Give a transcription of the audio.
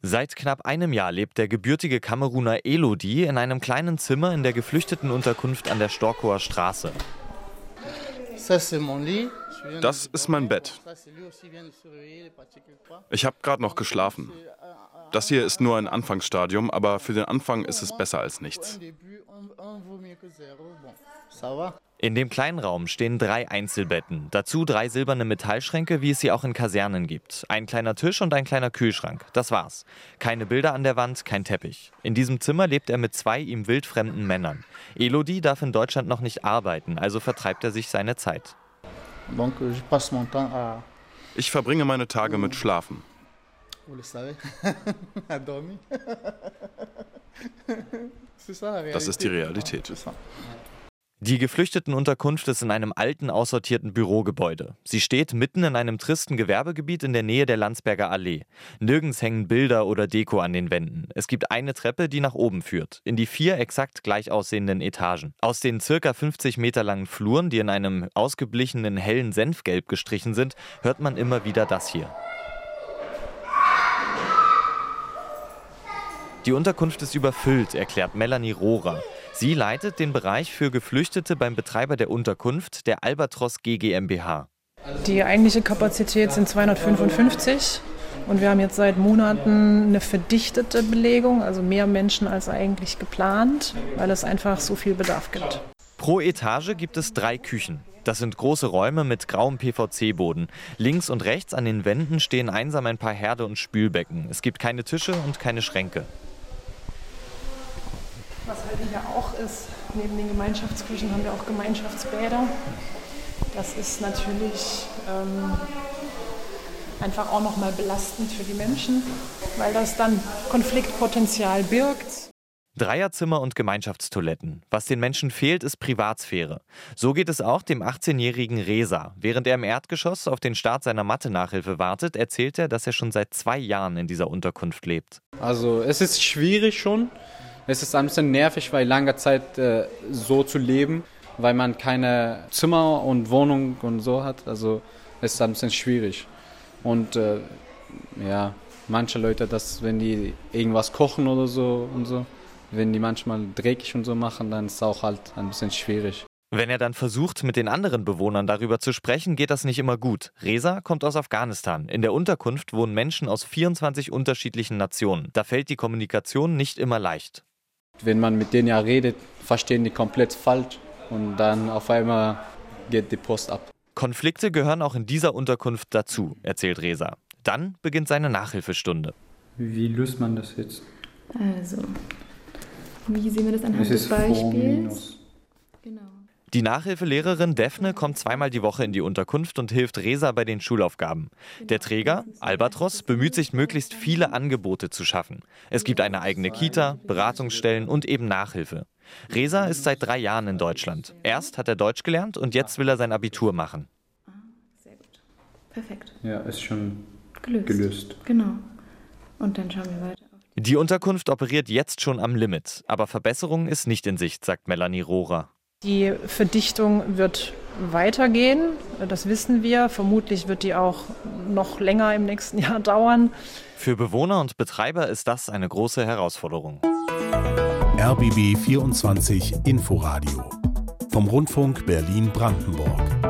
Seit knapp einem Jahr lebt der gebürtige Kameruner Elodie in einem kleinen Zimmer in der Geflüchtetenunterkunft an der Storkower Straße. Das ist mein Bett. Ich habe gerade noch geschlafen. Das hier ist nur ein Anfangsstadium, aber für den Anfang ist es besser als nichts. In dem kleinen Raum stehen 3 Einzelbetten, dazu 3 silberne Metallschränke, wie es sie auch in Kasernen gibt. Ein kleiner Tisch und ein kleiner Kühlschrank, das war's. Keine Bilder an der Wand, kein Teppich. In diesem Zimmer lebt er mit 2 ihm wildfremden Männern. Elodie darf in Deutschland noch nicht arbeiten, also vertreibt er sich seine Zeit. Ich verbringe meine Tage mit Schlafen. Das ist die Realität. Die Geflüchtetenunterkunft ist in einem alten, aussortierten Bürogebäude. Sie steht mitten in einem tristen Gewerbegebiet in der Nähe der Landsberger Allee. Nirgends hängen Bilder oder Deko an den Wänden. Es gibt eine Treppe, die nach oben führt, in die 4 exakt gleich aussehenden Etagen. Aus den ca. 50 Meter langen Fluren, die in einem ausgeblichenen hellen Senfgelb gestrichen sind, hört man immer wieder das hier. Die Unterkunft ist überfüllt, erklärt Melanie Rohrer. Sie leitet den Bereich für Geflüchtete beim Betreiber der Unterkunft, der Albatros GmbH. Die eigentliche Kapazität sind 255 und wir haben jetzt seit Monaten eine verdichtete Belegung, also mehr Menschen als eigentlich geplant, weil es einfach so viel Bedarf gibt. Pro Etage gibt es 3 Küchen. Das sind große Räume mit grauem PVC-Boden. Links und rechts an den Wänden stehen einsam ein paar Herde und Spülbecken. Es gibt keine Tische und keine Schränke. Was halt hier auch ist, neben den Gemeinschaftsküchen haben wir auch Gemeinschaftsbäder. Das ist natürlich einfach auch nochmal belastend für die Menschen, weil das dann Konfliktpotenzial birgt. Dreierzimmer und Gemeinschaftstoiletten. Was den Menschen fehlt, ist Privatsphäre. So geht es auch dem 18-jährigen Reza. Während er im Erdgeschoss auf den Start seiner Mathe-Nachhilfe wartet, erzählt er, dass er schon seit 2 Jahren in dieser Unterkunft lebt. Also es ist schwierig schon. Es ist ein bisschen nervig, weil lange Zeit so zu leben, weil man keine Zimmer und Wohnung und so hat. Also es ist ein bisschen schwierig. Und manche Leute, wenn die irgendwas kochen oder so und so, wenn die manchmal dreckig und so machen, dann ist es auch halt ein bisschen schwierig. Wenn er dann versucht, mit den anderen Bewohnern darüber zu sprechen, geht das nicht immer gut. Reza kommt aus Afghanistan. In der Unterkunft wohnen Menschen aus 24 unterschiedlichen Nationen. Da fällt die Kommunikation nicht immer leicht. Wenn man mit denen ja redet, verstehen die komplett falsch und dann auf einmal geht die Post ab. Konflikte gehören auch in dieser Unterkunft dazu, erzählt Reza. Dann beginnt seine Nachhilfestunde. Wie löst man das jetzt? Also, wie sehen wir das anhand des Beispiels? Genau. Die Nachhilfelehrerin Daphne kommt 2-mal die Woche in die Unterkunft und hilft Reza bei den Schulaufgaben. Der Träger, Albatros, bemüht sich, möglichst viele Angebote zu schaffen. Es gibt eine eigene Kita, Beratungsstellen und eben Nachhilfe. Reza ist seit 3 Jahren in Deutschland. Erst hat er Deutsch gelernt und jetzt will er sein Abitur machen. Sehr gut. Perfekt. Ja, ist schon gelöst. Genau. Und dann schauen wir weiter. Die Unterkunft operiert jetzt schon am Limit. Aber Verbesserung ist nicht in Sicht, sagt Melanie Rohrer. Die Verdichtung wird weitergehen, das wissen wir. Vermutlich wird die auch noch länger im nächsten Jahr dauern. Für Bewohner und Betreiber ist das eine große Herausforderung. RBB 24 Inforadio vom Rundfunk Berlin-Brandenburg.